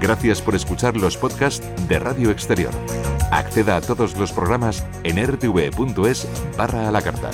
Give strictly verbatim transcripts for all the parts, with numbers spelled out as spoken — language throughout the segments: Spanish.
Gracias por escuchar los podcasts de Radio Exterior. Acceda a todos los programas en r t v punto es barra a la carta.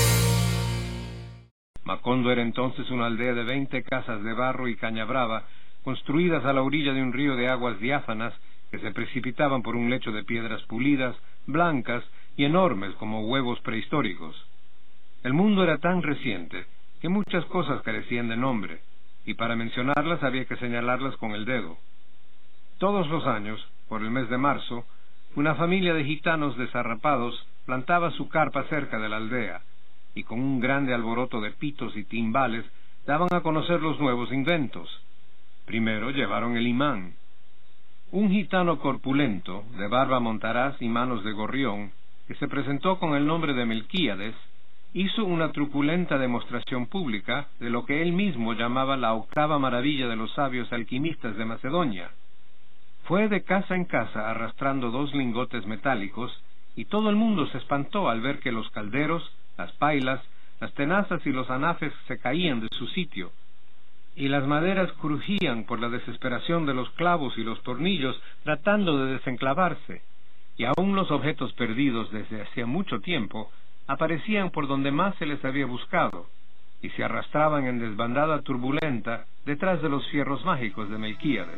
Macondo era entonces una aldea de veinte casas de barro y caña brava, construidas a la orilla de un río de aguas diáfanas que se precipitaban por un lecho de piedras pulidas, blancas y enormes como huevos prehistóricos. El mundo era tan reciente que muchas cosas carecían de nombre, y para mencionarlas había que señalarlas con el dedo. Todos los años, por el mes de marzo, una familia de gitanos desarrapados plantaba su carpa cerca de la aldea, y con un grande alboroto de pitos y timbales daban a conocer los nuevos inventos. Primero llevaron el imán. Un gitano corpulento, de barba montaraz y manos de gorrión, que se presentó con el nombre de Melquíades, hizo una truculenta demostración pública de lo que él mismo llamaba la octava maravilla de los sabios alquimistas de Macedonia. Fue de casa en casa arrastrando dos lingotes metálicos, y todo el mundo se espantó al ver que los calderos, las pailas, las tenazas y los anafes se caían de su sitio, y las maderas crujían por la desesperación de los clavos y los tornillos tratando de desenclavarse, y aún los objetos perdidos desde hacía mucho tiempo aparecían por donde más se les había buscado, y se arrastraban en desbandada turbulenta detrás de los fierros mágicos de Melquíades.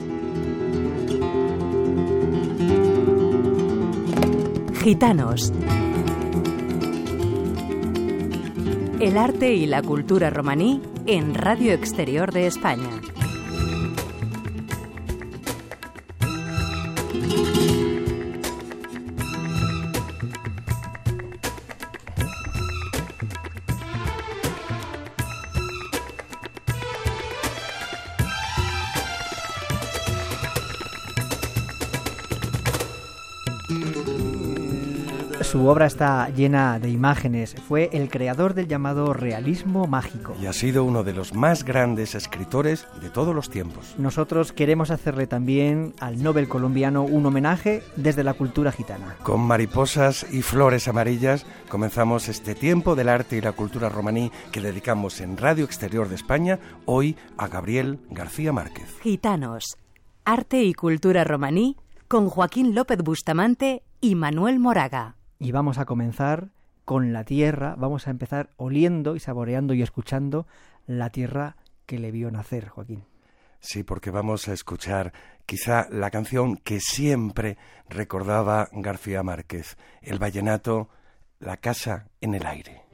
Gitanos. El arte y la cultura romaní en Radio Exterior de España. Su obra está llena de imágenes. Fue el creador del llamado realismo mágico. Y ha sido uno de los más grandes escritores de todos los tiempos. Nosotros queremos hacerle también al Nobel colombiano un homenaje desde la cultura gitana. Con mariposas y flores amarillas comenzamos este tiempo del arte y la cultura romaní que dedicamos en Radio Exterior de España hoy a Gabriel García Márquez. Gitanos. Arte y cultura romaní con Joaquín López Bustamante y Manuel Moraga. Y vamos a comenzar con la tierra, vamos a empezar oliendo y saboreando y escuchando la tierra que le vio nacer, Joaquín. Sí, porque vamos a escuchar quizá la canción que siempre recordaba García Márquez, el vallenato La casa en el aire.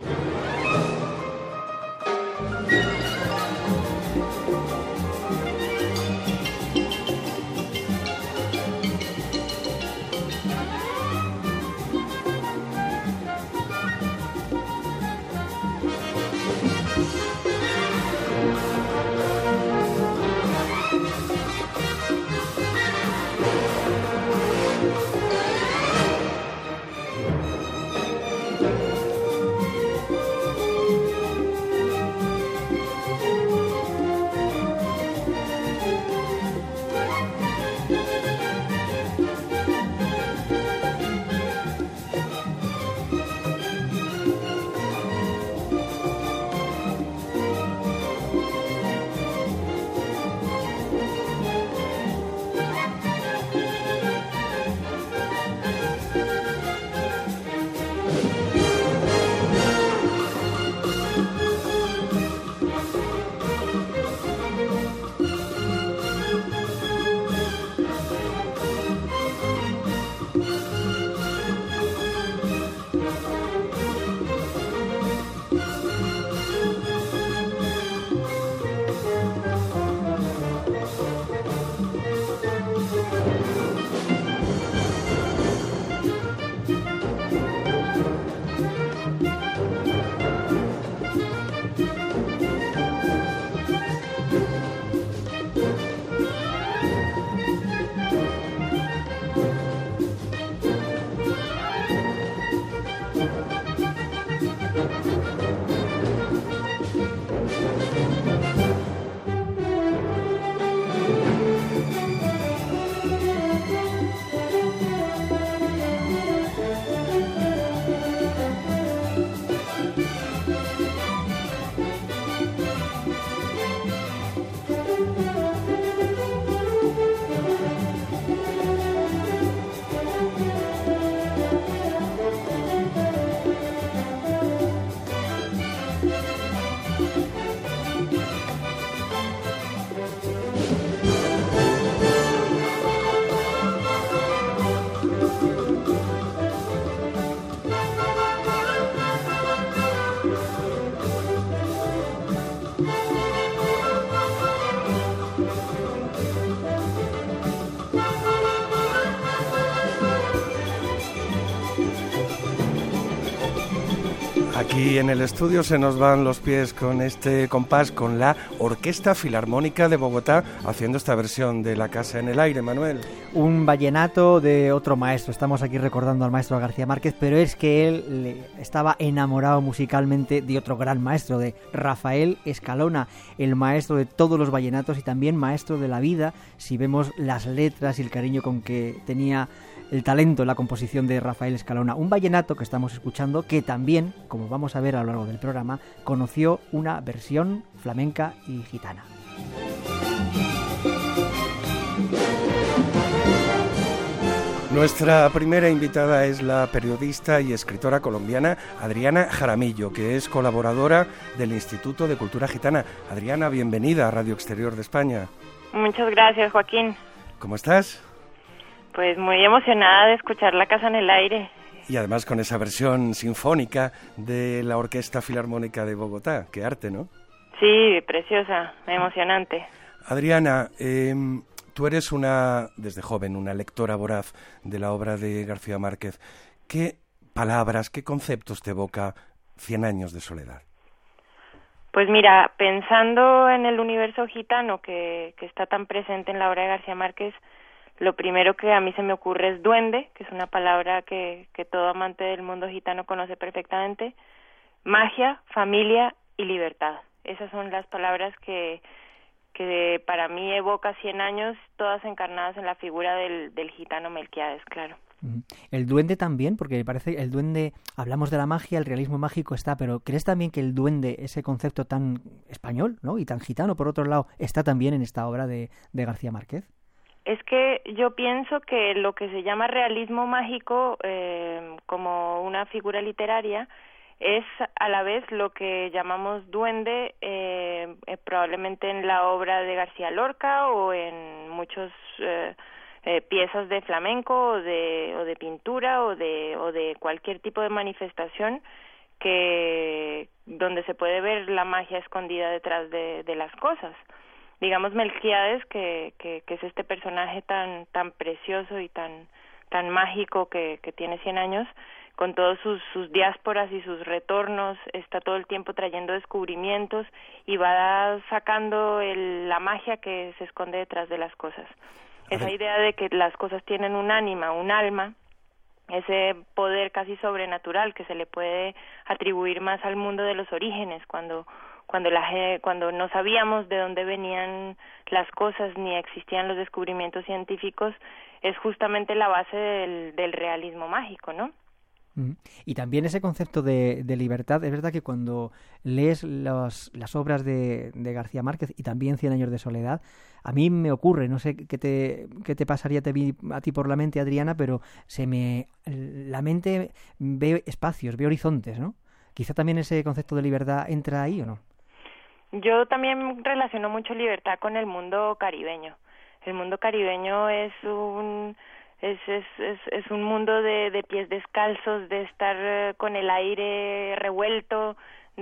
Aquí en el estudio se nos van los pies con este compás, con la Orquesta Filarmónica de Bogotá, haciendo esta versión de La Casa en el Aire, Manuel. Un vallenato de otro maestro. Estamos aquí recordando al maestro García Márquez, pero es que él le estaba enamorado musicalmente de otro gran maestro, de Rafael Escalona, el maestro de todos los vallenatos y también maestro de la vida, si vemos las letras y el cariño con que tenía el talento, la composición de Rafael Escalona. Un vallenato que estamos escuchando que también, como vamos a ver a lo largo del programa, conoció una versión flamenca y gitana. Nuestra primera invitada es la periodista y escritora colombiana Adriana Jaramillo, que es colaboradora del Instituto de Cultura Gitana. Adriana, bienvenida a Radio Exterior de España. Muchas gracias, Joaquín. ¿Cómo estás? Pues muy emocionada de escuchar La Casa en el Aire. Y además con esa versión sinfónica de la Orquesta Filarmónica de Bogotá. Qué arte, ¿no? Sí, preciosa, emocionante. Adriana, eh, tú eres una, desde joven, una lectora voraz de la obra de García Márquez. ¿Qué palabras, qué conceptos te evoca Cien años de soledad? Pues mira, pensando en el universo gitano que, que está tan presente en la obra de García Márquez, lo primero que a mí se me ocurre es duende, que es una palabra que, que todo amante del mundo gitano conoce perfectamente, magia, familia y libertad. Esas son las palabras que, que para mí evoca cien años, todas encarnadas en la figura del, del gitano Melquiades, claro. El duende también, porque me parece el duende, hablamos de la magia, el realismo mágico está, pero ¿crees también que el duende, ese concepto tan español, ¿no?, y tan gitano, por otro lado, está también en esta obra de, de García Márquez? Es que yo pienso que lo que se llama realismo mágico eh, como una figura literaria es a la vez lo que llamamos duende eh, eh, probablemente en la obra de García Lorca o en muchos eh, eh, piezas de flamenco o de o de pintura o de o de cualquier tipo de manifestación que donde se puede ver la magia escondida detrás de, de las cosas. Digamos Melquiades, que, que, que es este personaje tan tan precioso y tan tan mágico que, que tiene cien años, con todos sus, sus diásporas y sus retornos, está todo el tiempo trayendo descubrimientos y va sacando el, la magia que se esconde detrás de las cosas. Esa idea de que las cosas tienen un ánima, un alma, ese poder casi sobrenatural que se le puede atribuir más al mundo de los orígenes, cuando cuando la cuando no sabíamos de dónde venían las cosas ni existían los descubrimientos científicos, es justamente la base del, del realismo mágico, ¿no? Y también ese concepto de, de libertad, es verdad que cuando lees los, las obras de, de García Márquez y también Cien años de soledad, a mí me ocurre, no sé qué te, qué te pasaría a ti por la mente, Adriana, pero se me la mente ve espacios, ve horizontes, ¿no? Quizá también ese concepto de libertad entra ahí, ¿o no? Yo también relaciono mucho libertad con el mundo caribeño. El mundo caribeño es un es es es, es un mundo de, de pies descalzos, de estar con el aire revuelto,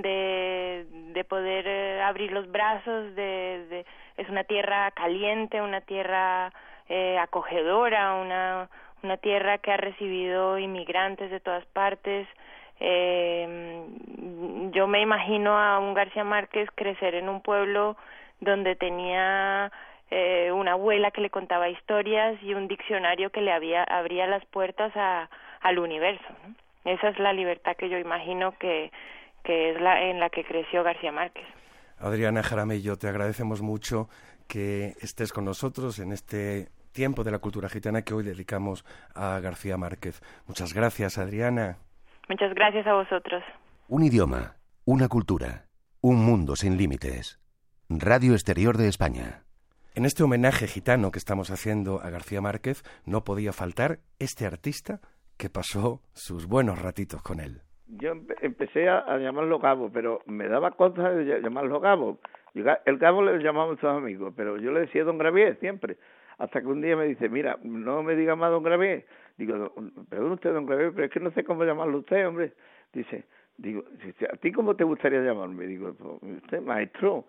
de de poder abrir los brazos, de, de es una tierra caliente, una tierra eh, acogedora, una una tierra que ha recibido inmigrantes de todas partes. Eh, yo me imagino a un García Márquez crecer en un pueblo donde tenía eh, una abuela que le contaba historias y un diccionario que le había, abría las puertas a, al universo, ¿no? Esa es la libertad que yo imagino que, que es la en la que creció García Márquez. Adriana Jaramillo, te agradecemos mucho que estés con nosotros en este tiempo de la cultura gitana que hoy dedicamos a García Márquez. Muchas gracias, Adriana. Muchas gracias a vosotros. Un idioma, una cultura, un mundo sin límites. Radio Exterior de España. En este homenaje gitano que estamos haciendo a García Márquez no podía faltar este artista que pasó sus buenos ratitos con él. Yo empecé a, a llamarlo Gabo, pero me daba cosa de llamarlo Gabo. El Gabo le llamamos a sus amigos, pero yo le decía Don Gravier siempre. Hasta que un día me dice, mira, no me diga más Don Gravier. Digo, perdón usted, Don Gravier, pero es que no sé cómo llamarlo usted, hombre. Dice, digo, ¿a ti cómo te gustaría llamarme? Digo, usted, maestro.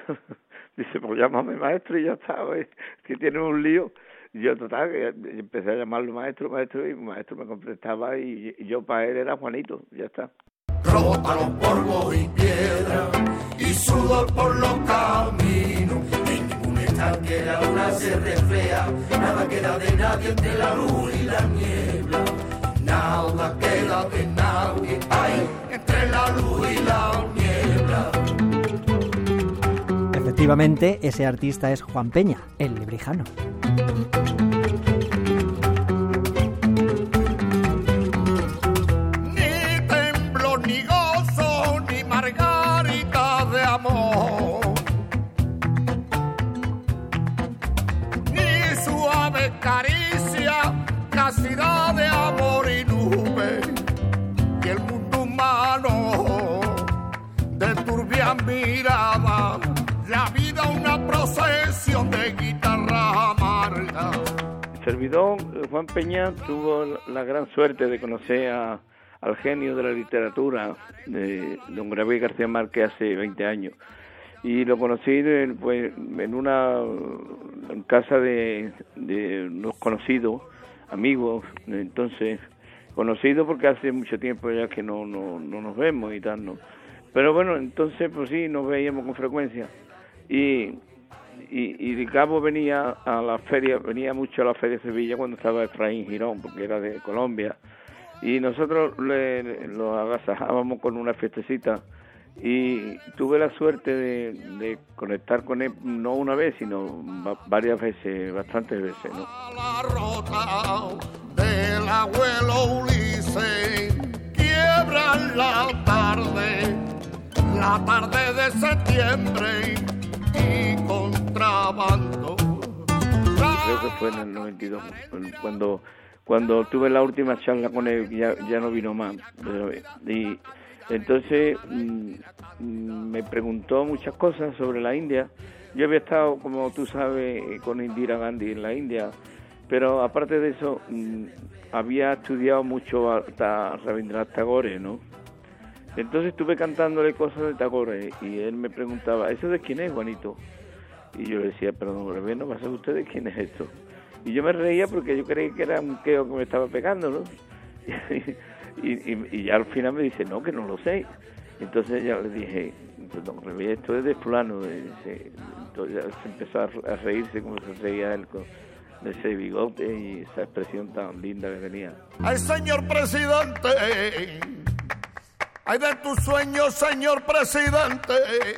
Dice, pues llámame maestro y ya está, ¿ves? Que tiene un lío. Y yo, total, empecé a llamarlo maestro, maestro, y maestro me contestaba y, y yo para él era Juanito, ya está. frota los polvos y piedras y sudor por los caminos. En ningún estanque la luna se refleja, nada queda de nadie entre la luz y la niebla. Nada queda de nadie, hay entre la luz y la niebla. Efectivamente, ese artista es Juan Peña, el lebrijano. Ni temblor, ni gozo, ni margarita de amor, ni suave caricia, castidad de amor y nube, y el mundo humano de turbia mirada, la vida una procesión de guitarra amarga. El servidor Juan Peña tuvo la gran suerte de conocer a, al genio de la literatura, de don Gabriel García Márquez, hace veinte años. Y lo conocí pues, en una en casa de, de unos conocidos, amigos, entonces, conocidos porque hace mucho tiempo ya que no, no, no nos vemos y tal, ¿no? Pero bueno, entonces pues sí, nos veíamos con frecuencia. Y, y, y de Cabo venía a la feria, venía mucho a la Feria de Sevilla cuando estaba Efraín Girón, porque era de Colombia, y nosotros le, lo agasajábamos con una fiestecita, y tuve la suerte de, de conectar con él, no una vez, sino varias veces, bastantes veces, ¿no? La rota del abuelo Ulises, quiebra la tarde, la tarde de septiembre, y contrabando. Creo que fue en el noventa y dos, cuando cuando tuve la última charla con él, ya, ya no vino más. Y entonces mmm, me preguntó muchas cosas sobre la India. Yo había estado, como tú sabes, con Indira Gandhi en la India, pero aparte de eso, mmm, había estudiado mucho hasta Rabindranath Tagore, ¿no? Entonces estuve cantándole cosas de Tagore y él me preguntaba, ¿eso de quién es, Juanito? Y yo le decía, perdón, Gabriel, no pasa usted de quién es esto. Y yo me reía porque yo creía que era un queo que me estaba pegando, ¿no? y, y, y ya al final me dice, no, que no lo sé. Entonces ya le dije, perdón, Gabriel, esto es de fulano. Entonces ya se empezó a reírse como se reía él con ese bigote y esa expresión tan linda que tenía. ¡Ay, señor presidente! ¡Ay, de tus sueños, señor presidente!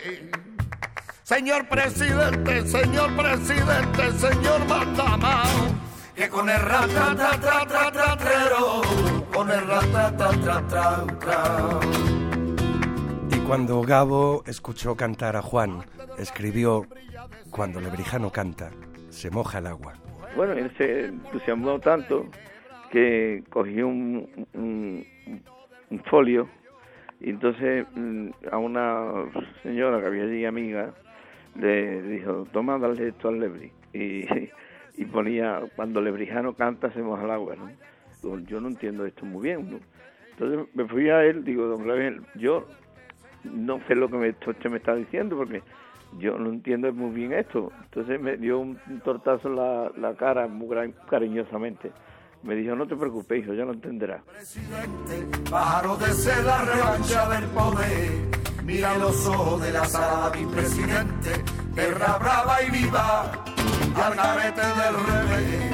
Señor presidente, señor presidente, señor mandamao, que con el ratatatatatatrero, con el ratatatatatra. Y cuando Gabo escuchó cantar a Juan, escribió, cuando Lebrijano canta, se moja el agua. Bueno, él se entusiasmó tanto que cogió un, un, un folio y entonces a una señora que había allí, amiga, le dijo, toma, dale esto al Lebri. Y, y ponía, cuando Lebrijano canta, se moja el agua, ¿no? Yo no entiendo esto muy bien, ¿no? Entonces me fui a él, digo, don Gabriel, yo no sé lo que me, usted me está diciendo, porque yo no entiendo muy bien esto. Entonces me dio un, un tortazo en la, la cara muy cariñosamente. Me dijo, no te preocupes, hijo, ya lo entenderás. Presidente, pájaro de seda, revancha del poder. Mira los ojos de la sala, mi presidente, guerra brava y viva, al garete del revés.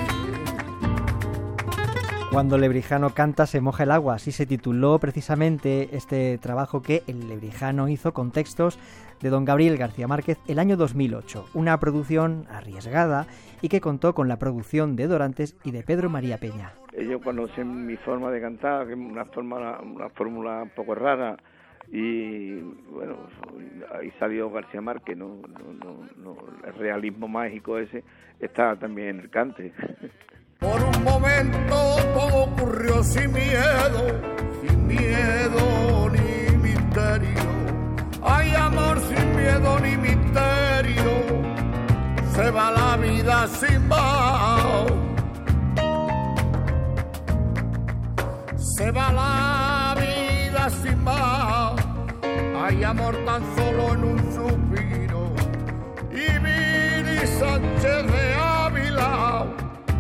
Cuando Lebrijano canta se moja el agua, así se tituló precisamente este trabajo que el Lebrijano hizo con textos de don Gabriel García Márquez el año dos mil ocho, una producción arriesgada y que contó con la producción de Dorantes y de Pedro María Peña. Ellos conocen mi forma de cantar, que es una forma, una fórmula un poco rara, y bueno, ahí salió García Márquez, no, no, no, no, el realismo mágico ese está también en el cante. Por un momento todo ocurrió sin miedo, sin miedo ni misterio. Hay amor sin miedo ni misterio, se va la vida sin más. Se va la vida sin más, hay amor tan solo en un suspiro. Y Vini Sánchez de Ávila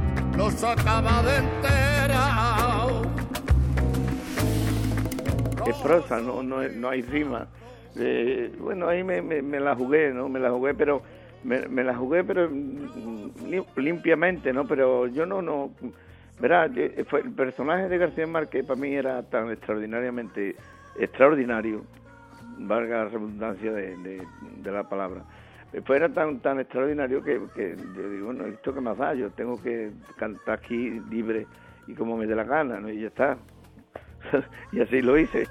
los acaba de enterar. es prosa, no no, no hay rima. Eh, bueno, ahí me, me, me la jugué, ¿no? Me la jugué, pero me, me la jugué, pero limpiamente, ¿no? Pero yo no, no, verá, fue el personaje de García Márquez para mí era tan extraordinariamente extraordinario, valga la redundancia de, de, de la palabra. Después era tan tan extraordinario que, que yo digo, bueno, ¿esto qué más da? Yo tengo que cantar aquí libre y como me dé la gana, ¿no? Y ya está. Y así lo hice.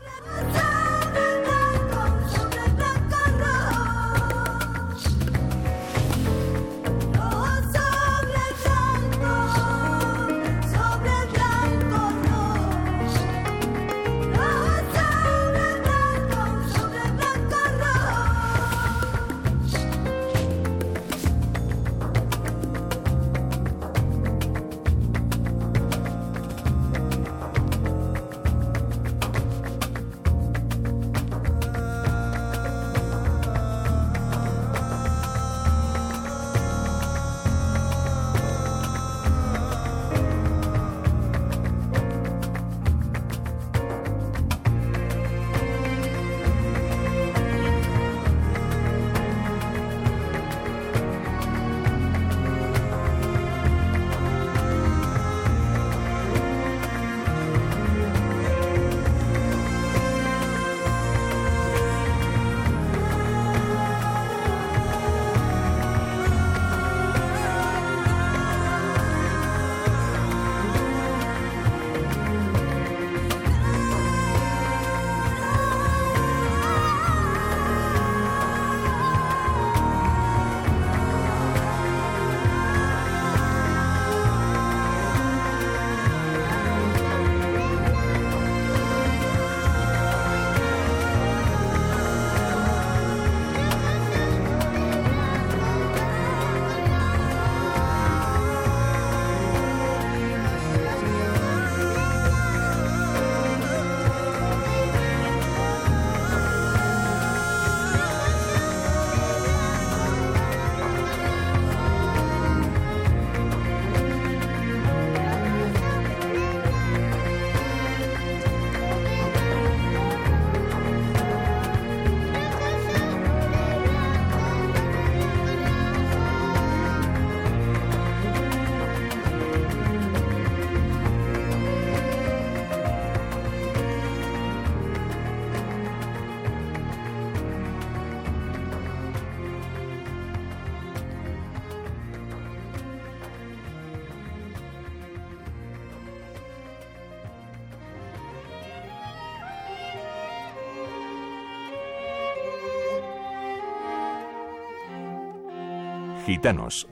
Gitanos.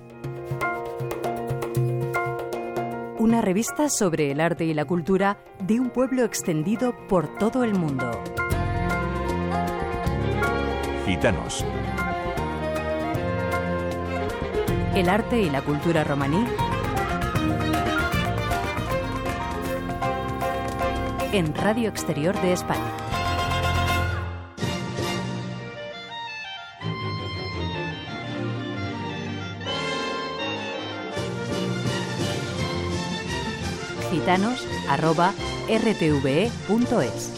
Una revista sobre el arte y la cultura de un pueblo extendido por todo el mundo. Gitanos. El arte y la cultura romaní en Radio Exterior de España. Gitanos arroba r t v e punto es.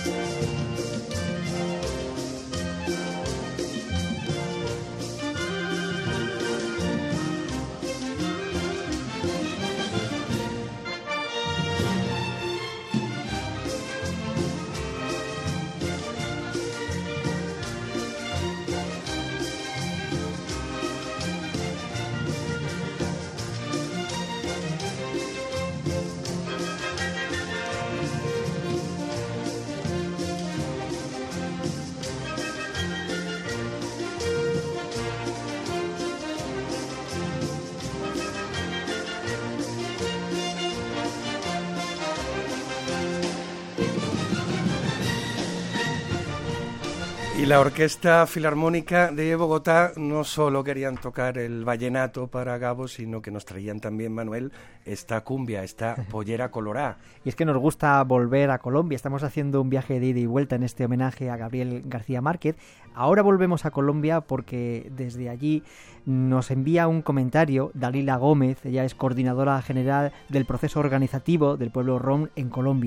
Y la Orquesta Filarmónica de Bogotá no solo querían tocar el vallenato para Gabo, sino que nos traían también, Manuel, esta cumbia, esta pollera colorá. Y es que nos gusta volver a Colombia. Estamos haciendo un viaje de ida y vuelta en este homenaje a Gabriel García Márquez. Ahora volvemos a Colombia porque desde allí nos envía un comentario Dalila Gómez. Ella es coordinadora general del proceso organizativo del pueblo rom en Colombia.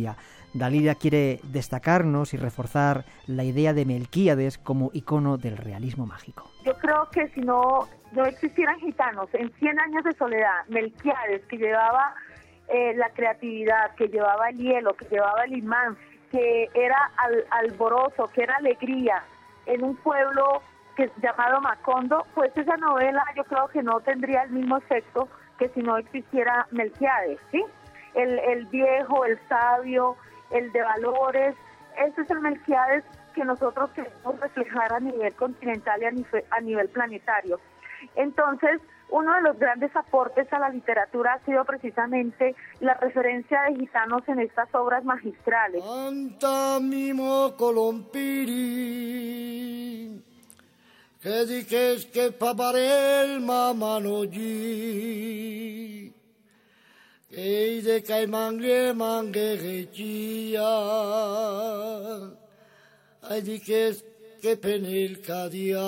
Dalila quiere destacarnos y reforzar la idea de Melquíades como icono del realismo mágico. Yo creo que si no, no existieran gitanos en Cien años de soledad, Melquíades, que llevaba eh, la creatividad, que llevaba el hielo, que llevaba el imán, que era al, alborozo, que era alegría, en un pueblo que llamado Macondo, pues esa novela yo creo que no tendría el mismo efecto que si no existiera Melquíades, ¿sí? El, el viejo, el sabio, el de valores, ese es el Melquíades que nosotros queremos reflejar a nivel continental y a nivel, a nivel planetario. Entonces, uno de los grandes aportes a la literatura ha sido precisamente la referencia de gitanos en estas obras magistrales. Anta mimo colompiri, que dices que paparel mamanoyi, que de caimangre manguerechía, ay dices que penel cadia.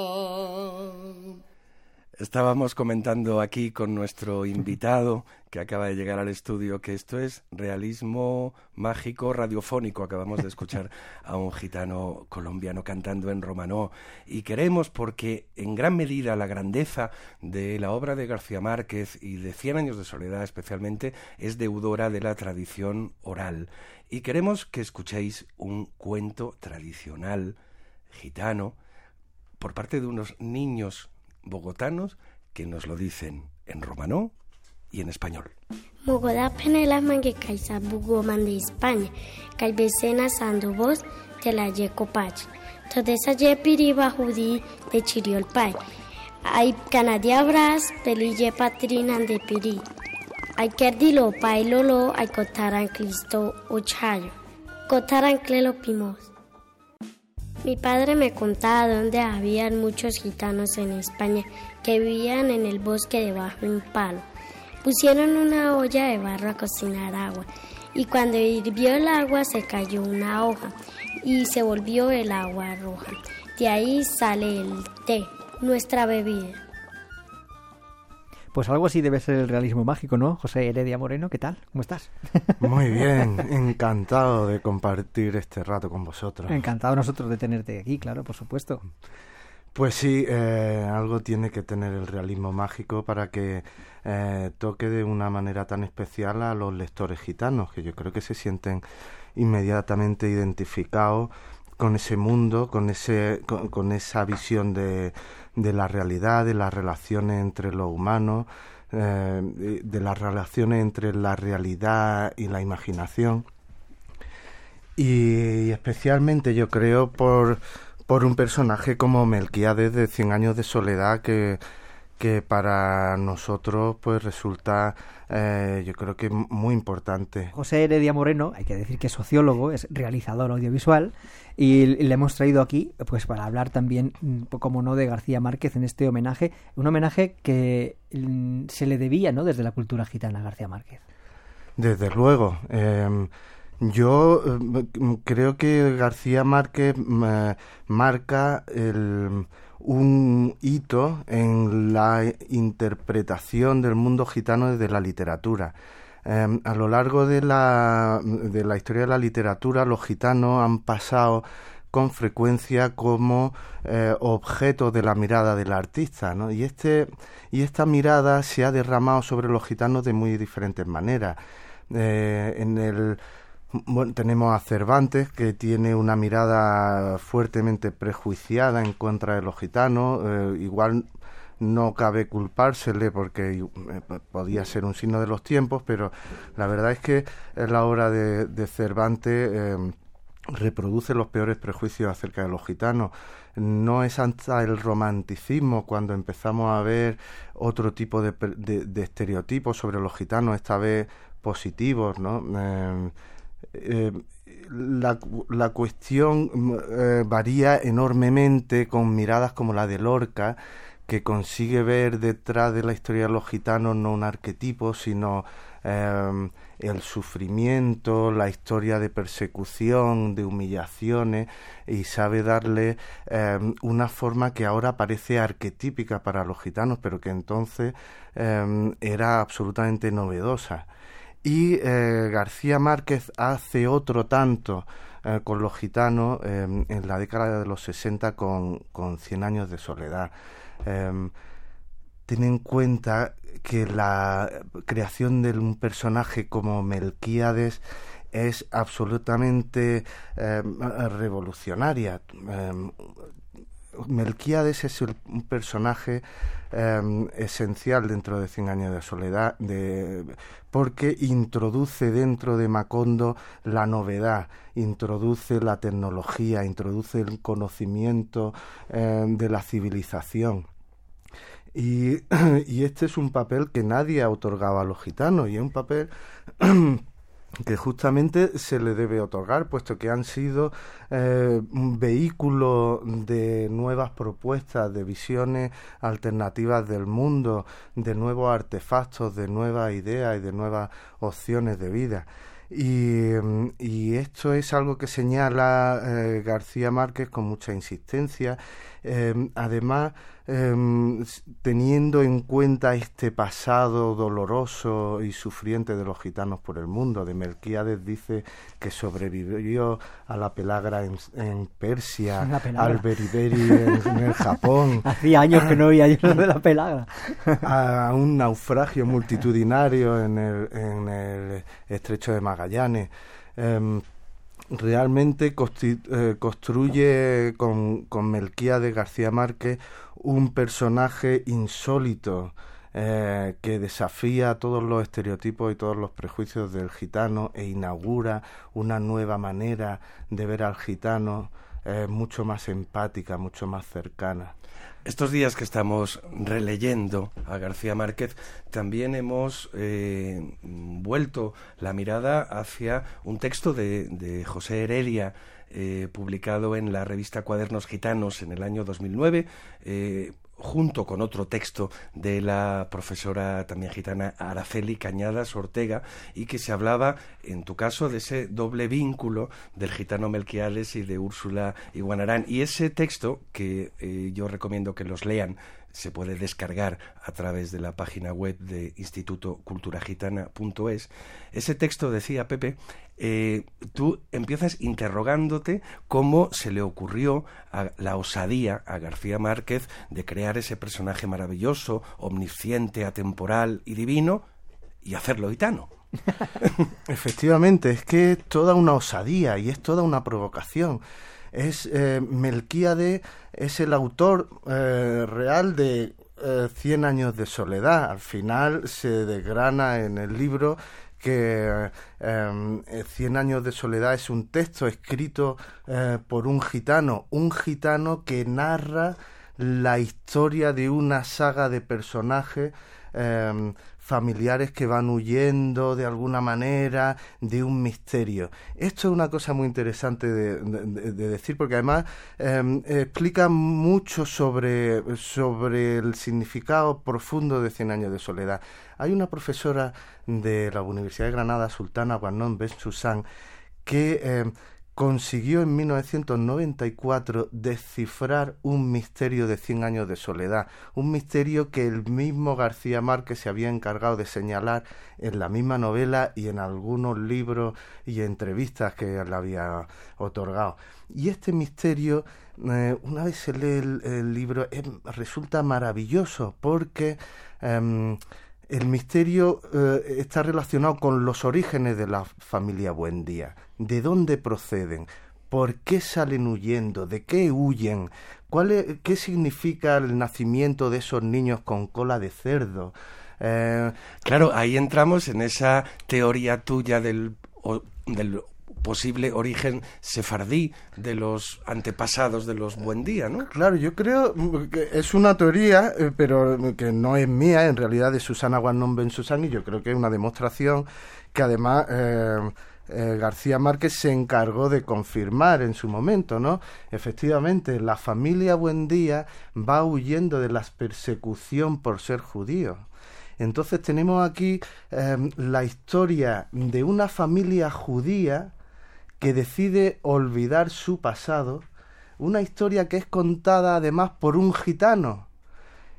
Estábamos comentando aquí con nuestro invitado que acaba de llegar al estudio que esto es realismo mágico radiofónico. Acabamos de escuchar a un gitano colombiano cantando en romanó y queremos, porque en gran medida la grandeza de la obra de García Márquez y de Cien años de soledad especialmente es deudora de la tradición oral, y queremos que escuchéis un cuento tradicional gitano por parte de unos niños bogotanos que nos lo dicen en romanó y en español. Mogoda penela mangue kaisa bugoman de España, caibesena sando voz de la yecopach. Todesa ye piriba judí de chiriolpay. Hay canadiabras de lille patrinan de piri. Hay kerdilo pailolo hay cotaran clisto uchayo. Cotaran clelo pimos. Mi padre me contaba dónde habían muchos gitanos en España que vivían en el bosque debajo de un palo. Pusieron una olla de barro a cocinar agua y cuando hirvió el agua se cayó una hoja y se volvió el agua roja. De ahí sale el té, nuestra bebida. Pues algo así debe ser el realismo mágico, ¿no? José Heredia Moreno, ¿qué tal? ¿Cómo estás? Muy bien, encantado de compartir este rato con vosotros. Encantado nosotros de tenerte aquí, claro, por supuesto. Pues sí, eh, algo tiene que tener el realismo mágico para que eh, toque de una manera tan especial a los lectores gitanos, que yo creo que se sienten inmediatamente identificados con ese mundo, con ese con, con esa visión de, de la realidad, de las relaciones entre los humanos, eh, de, de las relaciones entre la realidad y la imaginación. Y, y especialmente yo creo por, por un personaje como Melquíades de Cien años de soledad que, que para nosotros pues resulta eh, yo creo que muy importante. José Heredia Moreno, hay que decir que es sociólogo, es realizador audiovisual y le hemos traído aquí pues para hablar también, como no, de García Márquez en este homenaje, un homenaje que se le debía, ¿no?, desde la cultura gitana a García Márquez. Desde luego. Eh, yo eh, creo que García Márquez eh, marca el... un hito en la interpretación del mundo gitano desde la literatura. Eh, a lo largo de la, de la historia de la literatura, los gitanos han pasado con frecuencia como eh, objeto de la mirada del artista, ¿no? Y, este, y esta mirada se ha derramado sobre los gitanos de muy diferentes maneras. Eh, en el... Bueno, tenemos a Cervantes, que tiene una mirada fuertemente prejuiciada en contra de los gitanos. Eh, igual no cabe culpársele porque eh, podía ser un signo de los tiempos, pero la verdad es que la obra de, de Cervantes eh, reproduce los peores prejuicios acerca de los gitanos. No es hasta el romanticismo cuando empezamos a ver otro tipo de, de, de estereotipos sobre los gitanos, esta vez positivos, ¿no? Eh, Eh, la, la cuestión eh, varía enormemente con miradas como la de Lorca, que consigue ver detrás de la historia de los gitanos no un arquetipo, sino eh, el sufrimiento, la historia de persecución, de humillaciones, y sabe darle eh, una forma que ahora parece arquetípica para los gitanos, pero que entonces eh, era absolutamente novedosa. y eh, García Márquez hace otro tanto eh, con los gitanos eh, en la década de los sesenta con, con Cien años de soledad. Eh, ten en cuenta que la creación de un personaje como Melquíades es absolutamente eh, revolucionaria. Eh, Melquíades es el, un personaje eh, esencial dentro de Cien años de soledad, de, porque introduce dentro de Macondo la novedad, introduce la tecnología, introduce el conocimiento eh, de la civilización. Y, y este es un papel que nadie ha otorgado a los gitanos, y es un papel que justamente se le debe otorgar, puesto que han sido eh, un vehículo de nuevas propuestas, de visiones alternativas del mundo, de nuevos artefactos, de nuevas ideas y de nuevas opciones de vida. Y, y esto es algo que señala eh, García Márquez con mucha insistencia, eh, además eh, teniendo en cuenta este pasado doloroso y sufriente de los gitanos por el mundo. De Melquíades dice que sobrevivió a la pelagra en, en Persia, al beriberi en, en el Japón. Hacía años que no oía yo de la pelagra. A un naufragio multitudinario en el, en el estrecho de Magallanes. Eh, realmente consti- eh, construye con, con Melquíades García Márquez un personaje insólito, eh, que desafía todos los estereotipos y todos los prejuicios del gitano e inaugura una nueva manera de ver al gitano, eh, mucho más empática, mucho más cercana. Estos días que estamos releyendo a García Márquez, también hemos eh, vuelto la mirada hacia un texto de, de José Heredia, eh, publicado en la revista Cuadernos Gitanos en el año dos mil nueve, eh, junto con otro texto de la profesora también gitana Araceli Cañadas Ortega, y que se hablaba, en tu caso, de ese doble vínculo del gitano Melquíades y de Úrsula Iguanarán. Y ese texto, que eh, yo recomiendo que los lean, se puede descargar a través de la página web de instituto cultura gitana punto es. Ese texto, decía Pepe, eh, tú empiezas interrogándote cómo se le ocurrió a la osadía a García Márquez de crear ese personaje maravilloso, omnisciente, atemporal y divino, y hacerlo gitano. Efectivamente, es que es toda una osadía y es toda una provocación. Es eh, Melquíades es el autor eh, real de eh, Cien años de soledad. Al final se desgrana en el libro que eh, Cien años de soledad es un texto escrito eh, por un gitano, un gitano que narra la historia de una saga de personajes eh, familiares que van huyendo de alguna manera de un misterio. Esto es una cosa muy interesante de, de, de decir, porque además eh, explica mucho sobre, sobre el significado profundo de Cien años de soledad. Hay una profesora de la Universidad de Granada, Sultana Guanón Ben Susan, que eh, consiguió en mil novecientos noventa y cuatro descifrar un misterio de Cien años de soledad, un misterio que el mismo García Márquez se había encargado de señalar en la misma novela y en algunos libros y entrevistas que le había otorgado. Y este misterio, eh, una vez se lee el, el libro, eh, resulta maravilloso, porque eh, el misterio eh, está relacionado con los orígenes de la familia Buendía. ¿De dónde proceden? ¿Por qué salen huyendo? ¿De qué huyen? ¿Cuál es, qué significa el nacimiento de esos niños con cola de cerdo? Eh, claro, ahí entramos en esa teoría tuya del, o, del posible origen sefardí de los antepasados de los Buendía, ¿no? Claro, yo creo que es una teoría, eh, pero que no es mía, en realidad de Susana Guanón Ben Susan, y yo creo que es una demostración que además eh, eh, García Márquez se encargó de confirmar en su momento, ¿no? Efectivamente, la familia Buendía va huyendo de la persecución por ser judío. Entonces tenemos aquí eh, la historia de una familia judía que decide olvidar su pasado, una historia que es contada además por un gitano,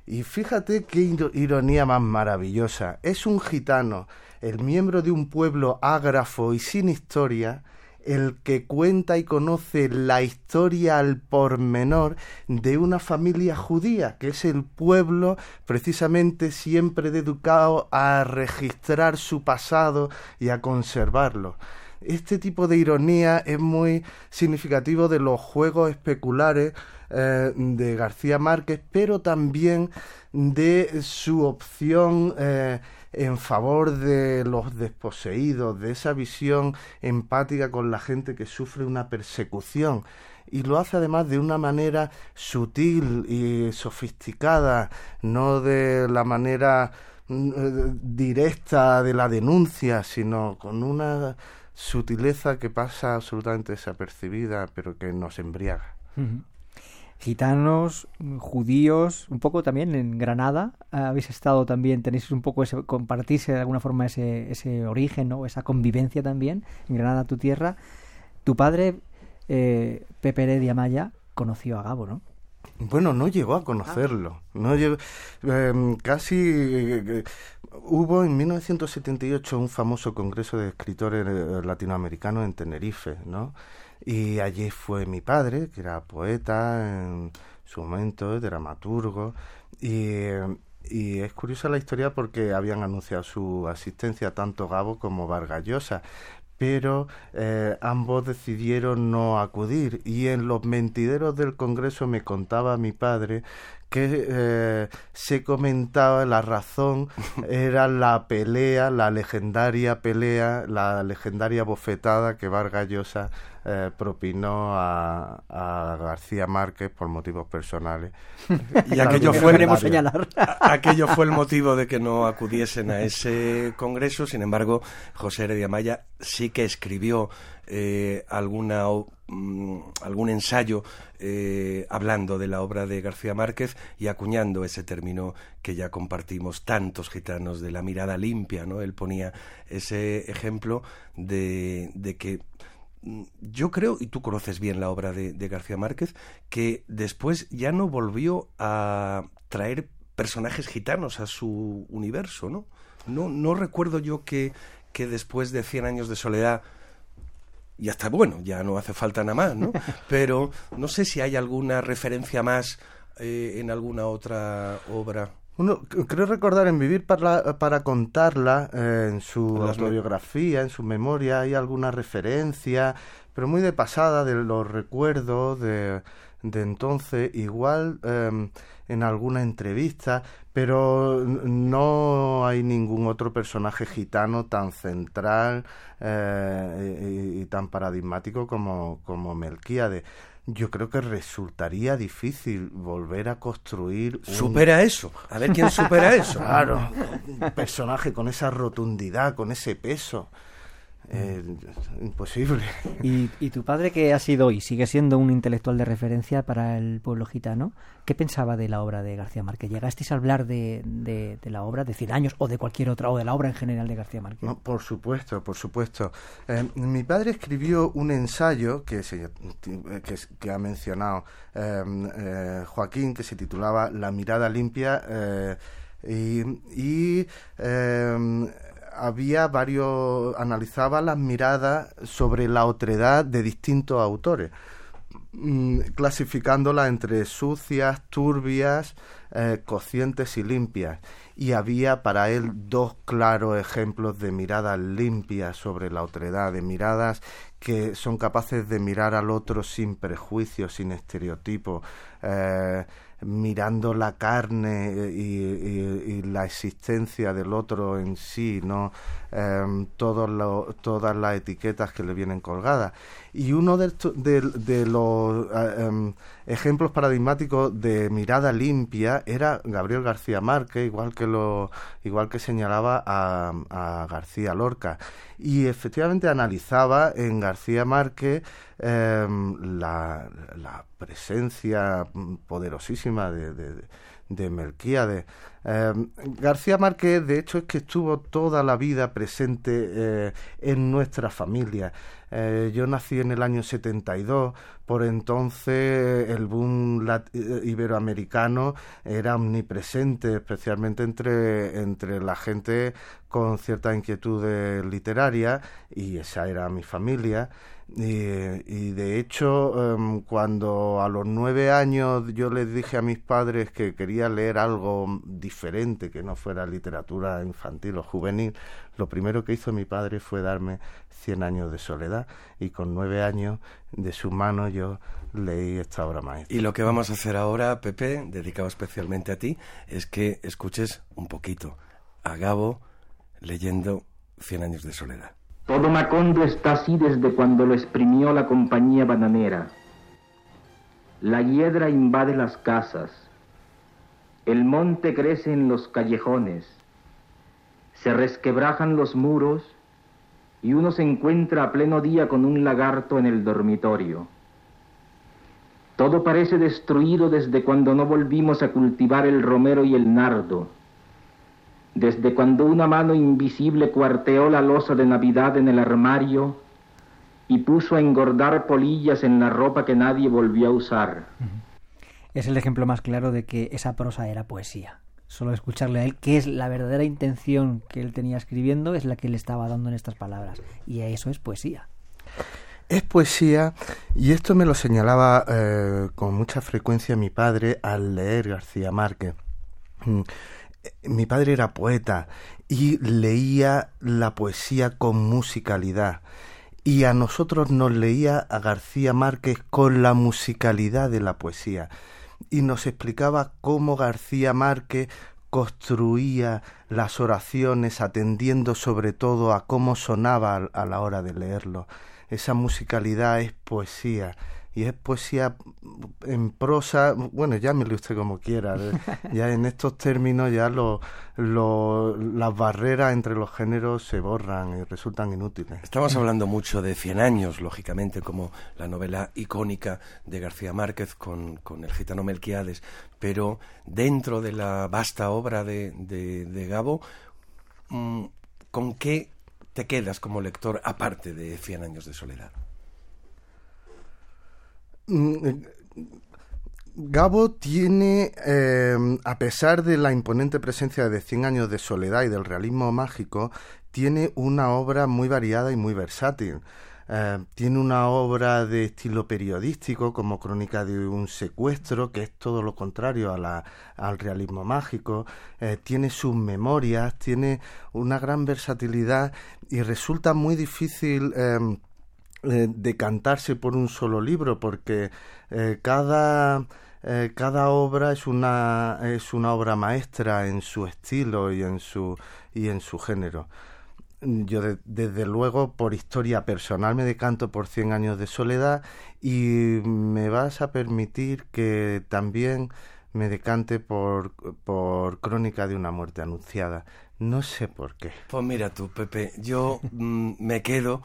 Y fíjate qué ironía más maravillosa. Es un gitano, el miembro de un pueblo ágrafo y sin historia, el que cuenta y conoce la historia al pormenor de una familia judía, que es el pueblo precisamente siempre dedicado a registrar su pasado y a conservarlo. Este tipo de ironía es muy significativo de los juegos especulares eh, de García Márquez, pero también de su opción eh, en favor de los desposeídos, de esa visión empática con la gente que sufre una persecución. Y lo hace además de una manera sutil y sofisticada, no de la manera eh, directa de la denuncia, sino con una sutileza que pasa absolutamente desapercibida, pero que nos embriaga. Uh-huh. Gitanos, judíos, un poco también en Granada, habéis estado también, tenéis un poco ese, compartirse de alguna forma ese, ese origen, ¿no? Esa convivencia también, en Granada, tu tierra. Tu padre, eh, Pepe Heredia Maya, conoció a Gabo, ¿no? Bueno, no llegó a conocerlo. No llegó, eh, casi eh, hubo en mil novecientos setenta y ocho un famoso congreso de escritores latinoamericanos en Tenerife, ¿no? Y allí fue mi padre, que era poeta en su momento, dramaturgo, y, y es curiosa la historia porque habían anunciado su asistencia tanto Gabo como Vargas Llosa, pero eh, ambos decidieron no acudir, y en los mentideros del Congreso me contaba mi padre que eh, se comentaba la razón era la pelea, la legendaria pelea, la legendaria bofetada que Vargas Llosa eh, propinó a, a García Márquez por motivos personales. Y aquello fue, el, aquello fue el motivo de que no acudiesen a ese congreso. Sin embargo, José Heredia Maya sí que escribió eh, alguna um, algún ensayo eh, hablando de la obra de García Márquez y acuñando ese término que ya compartimos tantos gitanos, de la mirada limpia, ¿no? Él ponía ese ejemplo de, de que yo creo, y tú conoces bien la obra de, de García Márquez, que después ya no volvió a traer personajes gitanos a su universo, ¿no? No, no recuerdo yo que, que después de Cien años de soledad, y hasta bueno, ya no hace falta nada más, ¿no? Pero no sé si hay alguna referencia más eh, en alguna otra obra. Uno, creo recordar en Vivir para, para contarla, eh, en su autobiografía, en su memoria, hay alguna referencia, pero muy de pasada, de los recuerdos de, de entonces, igual eh, en alguna entrevista, pero no hay ningún otro personaje gitano tan central eh, y, y tan paradigmático como, como Melquíades. Yo creo que resultaría difícil volver a construir un... Supera eso, a ver quién supera eso. Claro, un personaje con esa rotundidad, con ese peso. Eh, imposible. ¿Y, y tu padre, que ha sido y sigue siendo un intelectual de referencia para el pueblo gitano, qué pensaba de la obra de García Márquez? ¿Llegasteis a hablar de, de, de la obra de Cien años o de cualquier otra, o de la obra en general de García Márquez? No, por supuesto, por supuesto. Eh, mi padre escribió un ensayo que, se, que, que ha mencionado eh, eh, Joaquín, que se titulaba La mirada limpia, eh, y... y eh, había varios, analizaba las miradas sobre la otredad de distintos autores, mmm, clasificándolas entre sucias, turbias, eh, cocientes y limpias. Y había para él dos claros ejemplos de miradas limpias sobre la otredad, de miradas que son capaces de mirar al otro sin prejuicios, sin estereotipos, eh, mirando la carne y, y, y la existencia del otro en sí, no eh, todo lo, todas las etiquetas que le vienen colgadas. Y uno de, de, de los eh, um, ejemplos paradigmáticos de mirada limpia era Gabriel García Márquez, igual que lo igual que señalaba a, a García Lorca. Y efectivamente analizaba en García Márquez eh, la, la presencia poderosísima de, de, de Melquíades. Eh, García Márquez, de hecho, es que estuvo toda la vida presente eh, en nuestra familia. Eh, yo nací en el año setenta y dos, por entonces el boom lat- iberoamericano era omnipresente, especialmente entre, entre la gente con ciertas inquietudes literarias, y esa era mi familia. Y, y de hecho, um, cuando a los nueve años yo les dije a mis padres que quería leer algo diferente, que no fuera literatura infantil o juvenil, lo primero que hizo mi padre fue darme Cien años de soledad, y con nueve años de su mano yo leí esta obra maestra. Y lo que vamos a hacer ahora, Pepe, dedicado especialmente a ti, es que escuches un poquito a Gabo leyendo Cien años de soledad. Todo Macondo está así desde cuando lo exprimió la compañía bananera. La hiedra invade las casas. El monte crece en los callejones. Se resquebrajan los muros y uno se encuentra a pleno día con un lagarto en el dormitorio. Todo parece destruido desde cuando no volvimos a cultivar el romero y el nardo. Desde cuando una mano invisible cuarteó la loza de Navidad en el armario y puso a engordar polillas en la ropa que nadie volvió a usar. Es el ejemplo más claro de que esa prosa era poesía. Solo escucharle a él, que es la verdadera intención que él tenía escribiendo, es la que le estaba dando en estas palabras. Y eso es poesía. Es poesía, y esto me lo señalaba eh, con mucha frecuencia mi padre al leer García Márquez. Mi padre era poeta y leía la poesía con musicalidad, y a nosotros nos leía a García Márquez con la musicalidad de la poesía, y nos explicaba cómo García Márquez construía las oraciones atendiendo sobre todo a cómo sonaba a la hora de leerlo. Esa musicalidad es poesía. Y es poesía en prosa, bueno, llámele usted como quiera, ya en estos términos ya lo, lo, las barreras entre los géneros se borran y resultan inútiles. Estamos hablando mucho de Cien años, lógicamente, como la novela icónica de García Márquez con, con el gitano Melquiades, pero dentro de la vasta obra de, de, de Gabo, ¿con qué te quedas como lector aparte de Cien años de soledad? Gabo tiene, eh, a pesar de la imponente presencia de Cien años de soledad y del realismo mágico, tiene una obra muy variada y muy versátil. Eh, tiene una obra de estilo periodístico, como Crónica de un secuestro, que es todo lo contrario a la, al realismo mágico. Eh, tiene sus memorias, tiene una gran versatilidad, y resulta muy difícil Eh, Eh, decantarse por un solo libro, porque eh, cada eh, cada obra es una es una obra maestra en su estilo y en su y en su género. Yo de, desde luego por historia personal me decanto por Cien años de soledad, y me vas a permitir que también me decante por por Crónica de una muerte anunciada. No sé por qué. Pues mira tú, Pepe, yo mm, me quedo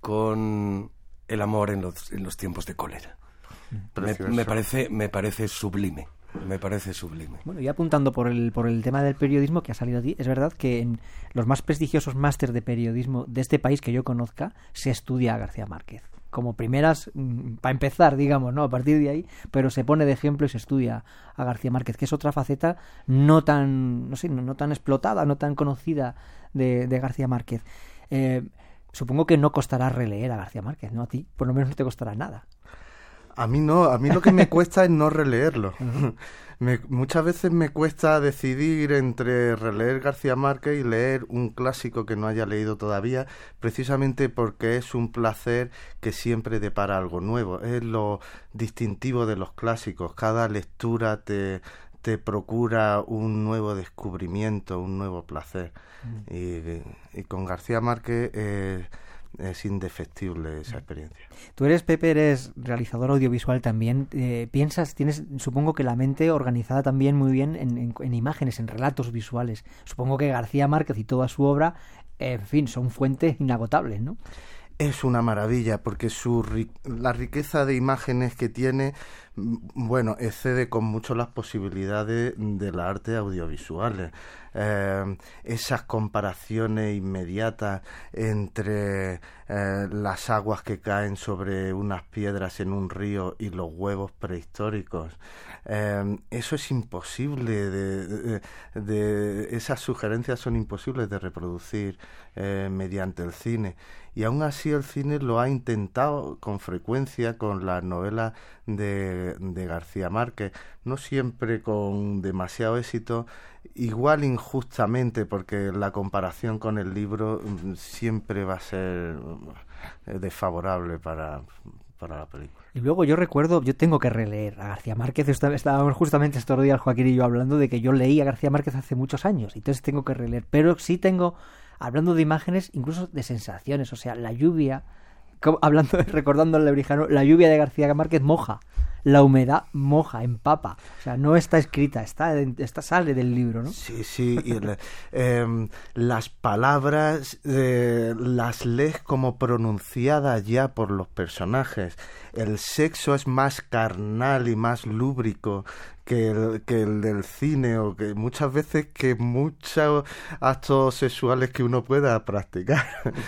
con El amor en los, en los tiempos de cólera. Me, me parece me parece sublime, me parece sublime. Bueno, y apuntando por el por el tema del periodismo que ha salido aquí, es verdad que en los más prestigiosos másters de periodismo de este país que yo conozca se estudia a García Márquez. Como primeras, para empezar, digamos, ¿no? A partir de ahí, pero se pone de ejemplo y se estudia a García Márquez, que es otra faceta no tan, no sé, no, no tan explotada, no tan conocida de, de García Márquez. Eh, Supongo que no costará releer a García Márquez, ¿no? A ti, por lo menos no te costará nada. A mí no, a mí lo que me cuesta es no releerlo. me, muchas veces me cuesta decidir entre releer García Márquez y leer un clásico que no haya leído todavía, precisamente porque es un placer que siempre depara algo nuevo. Es lo distintivo de los clásicos. Cada lectura te... te procura un nuevo descubrimiento, un nuevo placer. Mm. Y, y con García Márquez eh, es indefectible esa experiencia. Tú eres, Pepe, eres realizador audiovisual también. Eh, piensas, tienes, supongo que la mente organizada también muy bien en, en, en imágenes, en relatos visuales. Supongo que García Márquez y toda su obra, eh, en fin, son fuentes inagotables, ¿no? Es una maravilla, porque su la riqueza de imágenes que tiene bueno, excede con mucho las posibilidades del arte audiovisuales. Eh, esas comparaciones inmediatas entre eh, las aguas que caen sobre unas piedras en un río y los huevos prehistóricos, eh, eso es imposible de, de, de esas sugerencias son imposibles de reproducir eh, mediante el cine, y aún así el cine lo ha intentado con frecuencia con las novelas de, de García Márquez, no siempre con demasiado éxito, igual injustamente, porque la comparación con el libro siempre va a ser desfavorable para, para la película. Y luego yo recuerdo, yo tengo que releer a García Márquez. Estábamos justamente estos días Joaquín y yo hablando de que yo leí a García Márquez hace muchos años, entonces tengo que releer, pero sí tengo, hablando de imágenes, incluso de sensaciones, o sea, la lluvia, como, hablando, recordando al lebrijano, la lluvia de García Márquez moja, la humedad moja, empapa, o sea, no está escrita, está, está sale del libro, ¿no? Sí, sí, y el, eh, las palabras eh, las lees como pronunciadas ya por los personajes. El sexo es más carnal y más lúbrico que el, que el del cine, o que muchas veces que muchos actos sexuales que uno pueda practicar.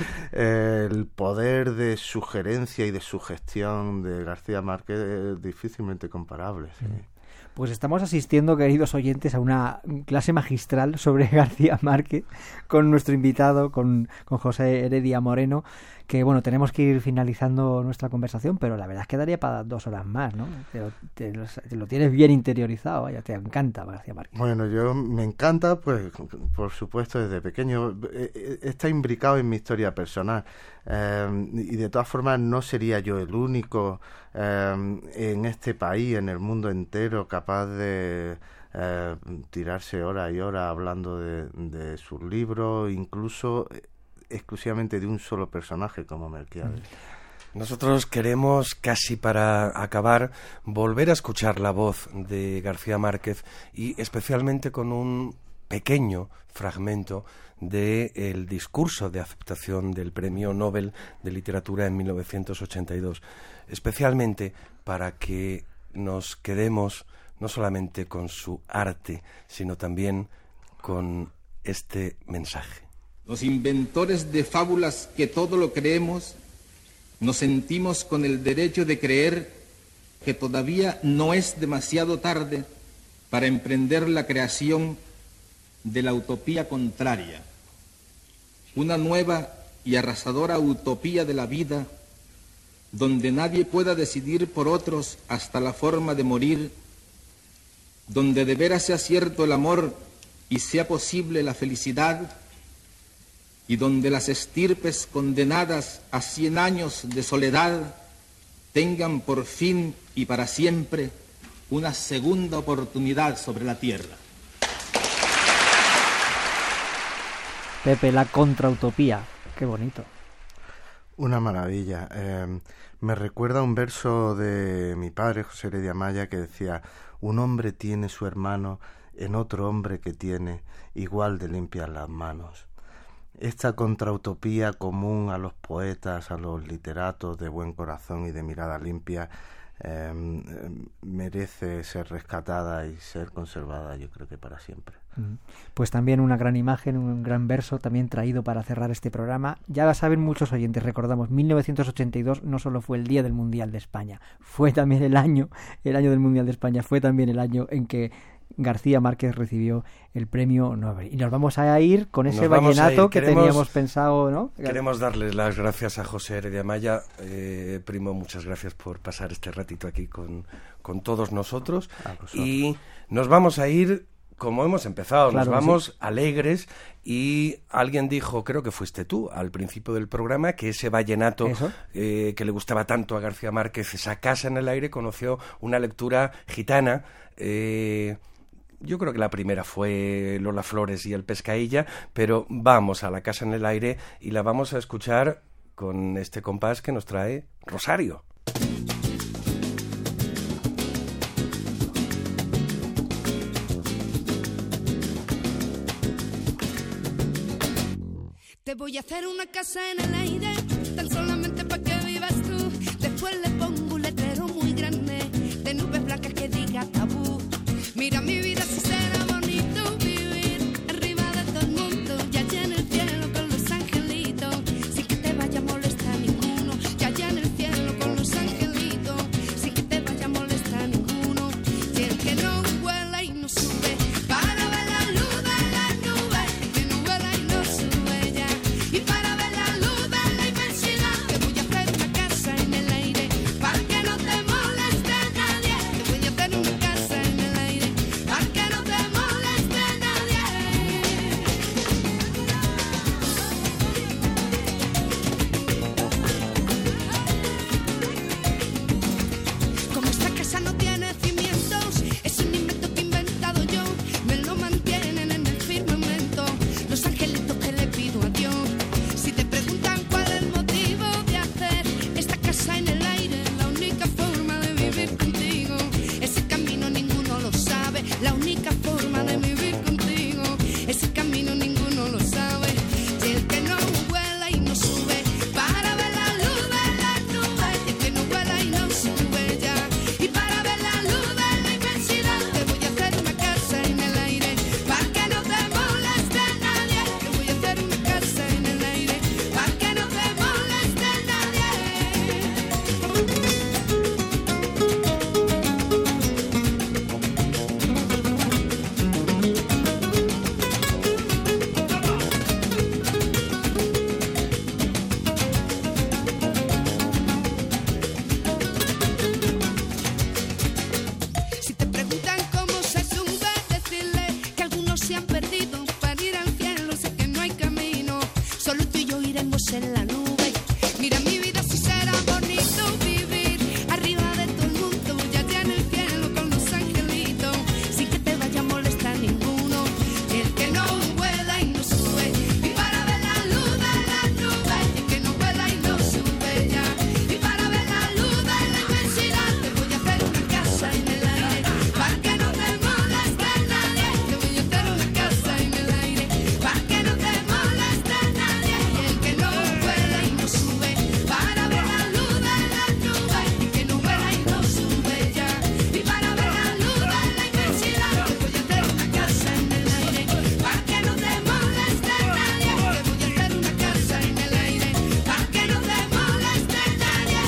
El poder de sugerencia y de sugestión de García Márquez es difícilmente comparable. Sí. Pues estamos asistiendo, queridos oyentes, a una clase magistral sobre García Márquez con nuestro invitado, con, con José Heredia Moreno, que bueno, tenemos que ir finalizando nuestra conversación, pero la verdad es que daría para dos horas más, ¿no? Te lo, te lo, te lo tienes bien interiorizado, vaya, te encanta García Márquez. Bueno, yo me encanta, pues por supuesto desde pequeño, está imbricado en mi historia personal, eh, y de todas formas no sería yo el único eh, en este país, en el mundo entero, capaz de eh, tirarse horas y horas hablando de, de sus libros, incluso exclusivamente de un solo personaje como Melquiades. Nosotros queremos, casi para acabar, volver a escuchar la voz de García Márquez, y especialmente con un pequeño fragmento del discurso de aceptación del Premio Nobel de Literatura en mil novecientos ochenta y dos, especialmente para que nos quedemos no solamente con su arte, sino también con este mensaje. Los inventores de fábulas que todo lo creemos, nos sentimos con el derecho de creer que todavía no es demasiado tarde para emprender la creación de la utopía contraria, una nueva y arrasadora utopía de la vida, donde nadie pueda decidir por otros hasta la forma de morir, donde de veras sea cierto el amor y sea posible la felicidad, y donde las estirpes condenadas a cien años de soledad tengan por fin y para siempre una segunda oportunidad sobre la tierra. Pepe, la contrautopía, qué bonito. Una maravilla. Eh, me recuerda un verso de mi padre, José Heredia Maya, que decía: un hombre tiene su hermano en otro hombre que tiene igual de limpias las manos. Esta contrautopía común a los poetas, a los literatos de buen corazón y de mirada limpia, eh, merece ser rescatada y ser conservada, yo creo que para siempre. Pues también una gran imagen, un gran verso también traído para cerrar este programa. Ya lo saben muchos oyentes, recordamos, mil novecientos ochenta y dos no solo fue el día del Mundial de España, fue también el año, el año del Mundial de España, fue también el año en que García Márquez recibió el premio Nobel. Y nos vamos a ir con ese vallenato que queremos, teníamos pensado, ¿no? Queremos darles las gracias a José Heredia Maya. Eh, primo, muchas gracias por pasar este ratito aquí con, con todos nosotros. Y nos vamos a ir como hemos empezado, claro, nos vamos sí. alegres. Y alguien dijo, creo que fuiste tú, al principio del programa, que ese vallenato eh, que le gustaba tanto a García Márquez, esa Casa en el aire, conoció una lectura gitana. Eh, Yo creo que la primera fue Lola Flores y el Pescailla, pero vamos a la Casa en el aire y la vamos a escuchar con este compás que nos trae Rosario. Te voy a hacer una casa en el aire, tan solamente para que vivas tú. Después le pongo un letrero muy grande. de nubes blancas que diga tabú. Mira mi vida si será bonito vivir arriba de todo el mundo y allá en el cielo con los angelitos, sin que te vaya a molestar ninguno. Y allá en el cielo con los angelitos, sin que te vaya a molestar ninguno. Y el que no vuela y no sube para ver la luz de las nubes, que no vuela y no sube ya. Y para ver la luz de la inmensidad, te voy a hacer una casa en el aire para que no te moleste nadie. Te voy a hacer una casa en el aire para que no te moleste nadie. Como esta casa no tiene cimientos, es un invento que he inventado yo, me lo mantienen en el firmamento los angelitos que le pido a Dios. Si te preguntan cuál es el motivo de hacer esta casa en el aire, la única forma de vivir contigo, ese camino ninguno lo sabe, la única forma de vivir contigo, ese camino ninguno lo sabe. Y el que no vuela y no sube para ver la luz de las nubes, y el que no vuela y no sube ya. Y para ver la luz de la inmensidad, te voy a hacer una casa en el aire para que no te moleste nadie. Te voy a hacer una casa en el aire para que no te moleste nadie. Si te preguntan cómo se sube, decirle que algunos se han perdido para ir al cielo. Sé que no hay camino, solo tú y yo iremos en la nube. Mira mi vida si será bonito vivir arriba de todo el mundo y allá en el cielo con los angelitos, sin que te vaya a molestar ninguno. Y el que no vuela y no sube, y para ver la luz de las nubes, y el que no vuela y no sube ya. Y para ver la luz de la inmensidad, te voy a hacer una casa en el aire para que no te moleste nadie. Te voy a hacer una casa en el aire para que no te moleste nadie. Y el que no vuela y no sube para ver la luz de las nubes, y que no vuela y no sube ya. Y para ver la luz de la inmensidad, te voy a hacer una casa en el aire para que no te moleste nadie. Te voy a hacer una casa en el aire para que no te moleste nadie.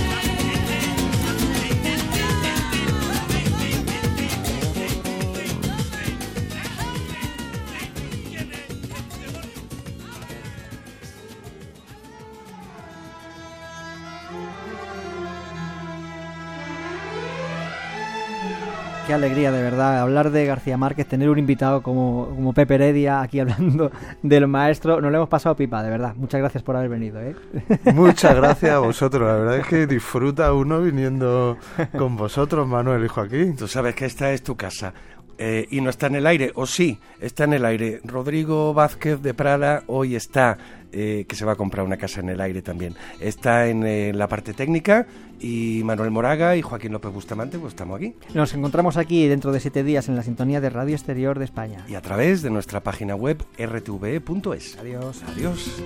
Qué alegría, de verdad, hablar de García Márquez, tener un invitado como, como Pepe Heredia aquí hablando del maestro. Nos lo hemos pasado pipa, de verdad. Muchas gracias por haber venido, ¿eh? Muchas gracias a vosotros. La verdad es que disfruta uno viniendo con vosotros, Manuel y Joaquín. Tú sabes que esta es tu casa. Eh, y no está en el aire, o sí, está en el aire. Rodrigo Vázquez de Prada hoy está, eh, que se va a comprar una casa en el aire también. Está en eh, la parte técnica, y Manuel Moraga y Joaquín López Bustamante, pues estamos aquí. Nos encontramos aquí dentro de siete días en la sintonía de Radio Exterior de España. Y a través de nuestra página web r t v e punto es. Adiós. Adiós.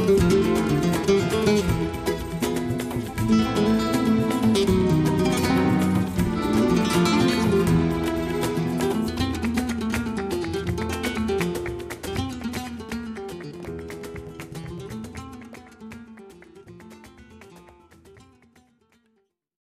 Thank you.